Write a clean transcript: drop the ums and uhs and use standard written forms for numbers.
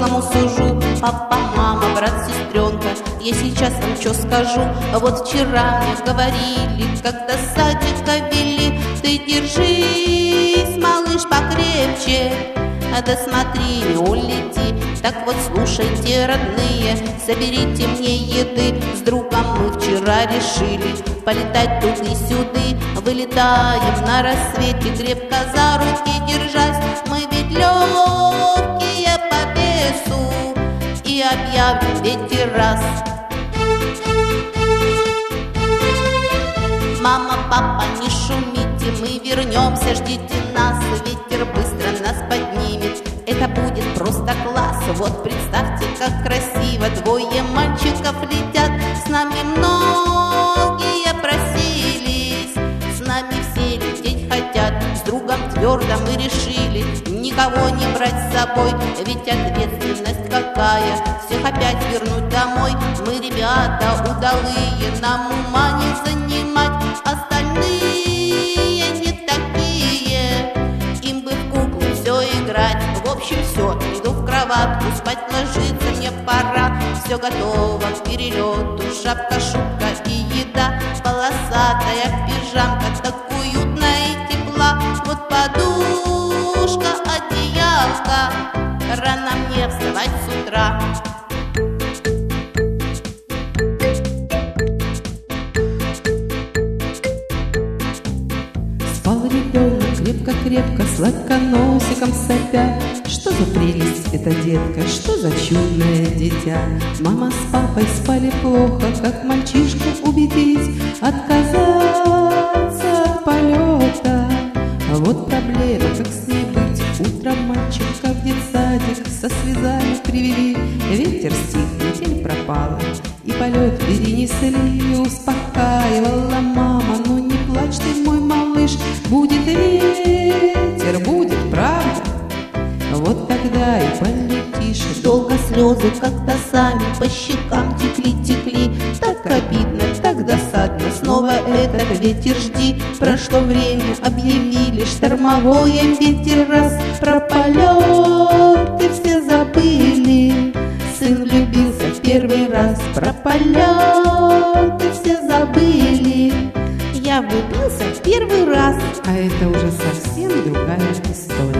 по-взрослому сужу. Папа, мама, брат, сестренка, я сейчас вам что скажу. Вот вчера мне говорили, когда с садика вели: ты держись, малыш, покрепче, да смотри, не улети. Так вот слушайте, родные, соберите мне еды. С другом мы вчера решили полетать туды-сюды. Вылетаем на рассвете, крепко за руки держась. Мы ведь легкие по весу и объявим в третий раз: мама, папа, не шумите, мы вернемся, ждите нас. Ветер быстро нас поднимет, это будет просто класс. Вот представьте, как красиво двое мальчиков летят. С нами многие просились, с нами все лететь хотят. С другом твердо мы решили никого не брать с собой, ведь ответственность какая, всех опять вернуть домой. Мы, ребята удалые, нам ума не занимать. Остальные не такие, им бы в куклы все играть. В общем, все, иду в кроватку, спать ложиться мне пора. Все готово к перелету, шапка, шубка и еда. Полосатая пижамка, так уютно и тепла. Вот подушка, одеялка, рано мне вставать с утра. Спал ребенок крепко-крепко, сладко носиком сопя. Что за прелесть эта детка, что за чудное дитя. Мама с папой спали плохо, как мальчишку убедить отказаться от полета. А вот проблема, как с ней быть. Утром мальчика в детсадик со слезами привели. Ветер стих, метель пропала, и полет перенесли. Успокаивала мама: ну не плачь ты, мой малыш, будет ветер, будет, правда? Вот тогда и полетишь. Долго слезы как-то сами по щекам текли. Так обидно, так досадно, снова этот ветер жди. Прошло время, объявили штормовое, ветер раз. Про полеты все забыли, сын влюбился в первый раз. Про полеты все забыли, я влюбился в первый раз. А это уже совсем другая история.